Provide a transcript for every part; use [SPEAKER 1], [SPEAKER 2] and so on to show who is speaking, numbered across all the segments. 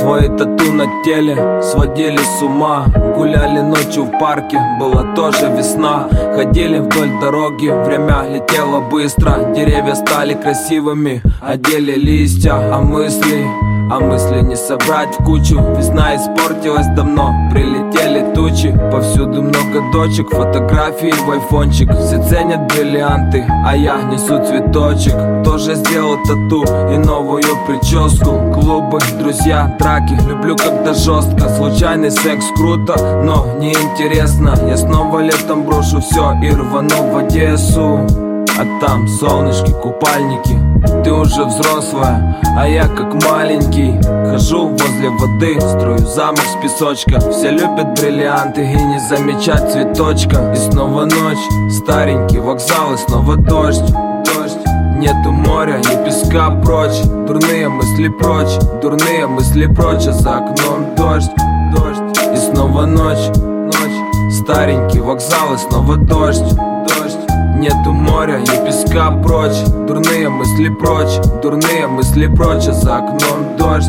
[SPEAKER 1] Твои тату на теле сводили с ума. Гуляли ночью в парке, была тоже весна. Ходили вдоль дороги, время летело быстро. Деревья стали красивыми, одели листья. А мысли не собрать в кучу. Весна испортилась давно, прилетели тучи. Повсюду много дочек, фотографии в айфончик. Все ценят бриллианты, а я несу цветочек. Тоже сделал тату и новую прическу. Клубы, друзья, драки, люблю когда жестко. Случайный секс круто, но неинтересно. Я снова летом брошу все и рвану в Одессу. А там солнышки, купальники. Ты уже взрослая, а я как маленький. Хожу возле воды, строю замок с песочка. Все любят бриллианты и не замечать цветочка. И снова ночь, старенький вокзал, и снова дождь. Нету моря, ни песка прочь. Дурные мысли прочь, дурные мысли прочь. А за окном дождь. И снова ночь, старенький вокзал, и снова дождь. Нету моря, ни песка прочь. Дурные мысли прочь, дурные мысли прочь. А за окном дождь.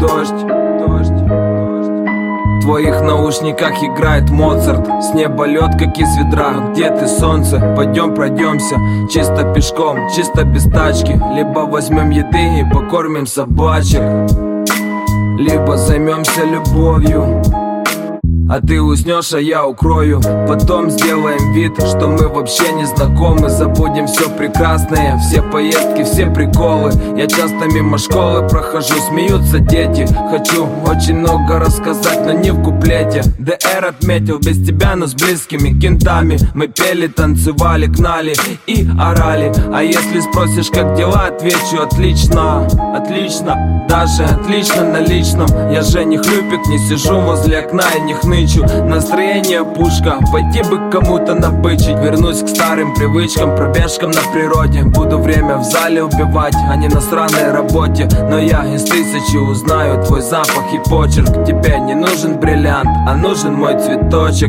[SPEAKER 1] В твоих наушниках играет Моцарт. С неба лед, как из ведра. Где ты, солнце? Пойдем пройдемся. Чисто пешком, чисто без тачки. Либо возьмем еды и покормим собачек, либо займемся любовью. А ты уснешь, а я укрою. Потом сделаем вид, что мы вообще не знакомы. Забудем все прекрасное, все поездки, все приколы. Я часто мимо школы прохожу, смеются дети. Хочу очень много рассказать, но не в куплете. ДР отметил без тебя, но с близкими кентами. Мы пели, танцевали, гнали и орали. А если спросишь, как дела, отвечу: отлично, отлично, даже отлично на личном. Я же не хлюпик, не сижу возле окна и не хнычу. Настроение пушка, пойти бы к кому-то набычить. Вернусь к старым привычкам, пробежкам на природе. Буду время в зале убивать, а не на сраной работе. Но я из тысячи узнаю твой запах и почерк. Тебе не нужен бриллиант, а нужен мой цветочек.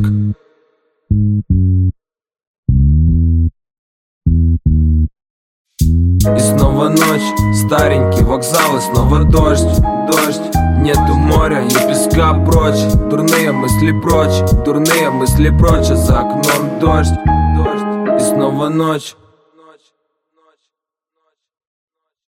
[SPEAKER 1] И снова ночь, старенький вокзал, и снова дождь. Нету моря, ни песка прочь. Дурные мысли прочь, дурные мысли прочь. А за окном дождь. И снова ночь.